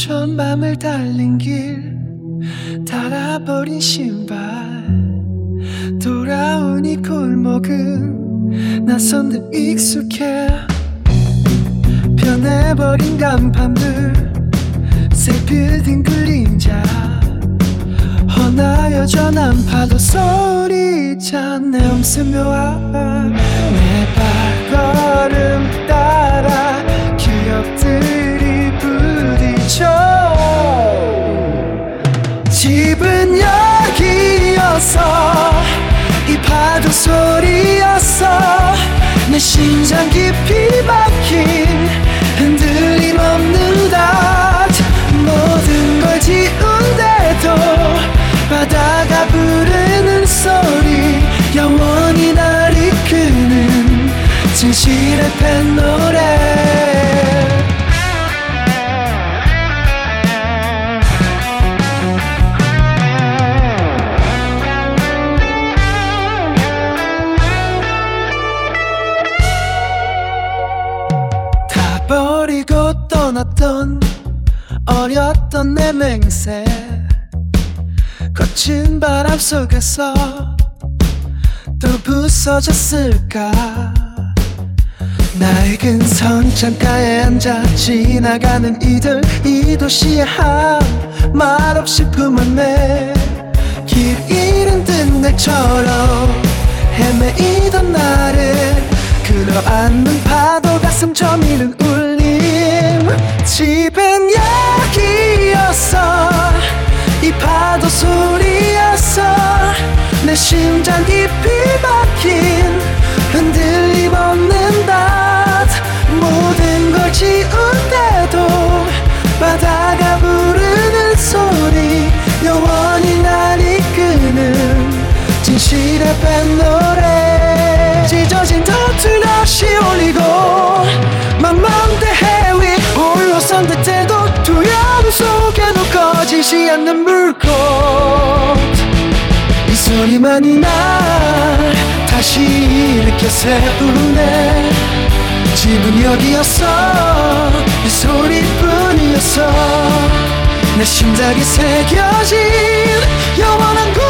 추운 밤을 달린 길 닳아버린 신발 돌아온 이 골목은 낯선 듯 익숙해 변해버린 간판들 새 빌딩 그림자 헛나여져 난 파도 소리자 내 엄슴 묘한 내 발걸음 따라 기억들이 부딪혀 집은 여기였어 이 파도 소리였어 내 심장 깊이 박힌 흔들림 없는 닷 모든 걸 지운데도 바다가 부르는 소리 영원히 날 이끄는 진실의 팬 노래 다 버리고 떠났던 어렸던 내 맹세 거친 바람 속에서 또 부서졌을까 낡은 선창가에 앉아 지나가는 이들 이 도시에 한 말없이 품었네 길 잃은 듯 내처럼 헤매이던 나를 끌어안는 파도 가슴 저미는 울림 집은 여기였어 이 파도 소리였어 내 심장 깊이 박힌 흔들림 없는 닷 모든 걸 지운데도 바다가 부르는 소리 영원히 날 이끄는 진실의 밴 노래 찢어진 덫을 다시 올리고 망망대해 위 올라선 듯해도 두려움 속에도 꺼지지 않는 물꽃 이 소리만이 날 다시 일으켜 세우네 집은 여기였어 이 소리뿐이었어 내 심장에 새겨진 영원한 곳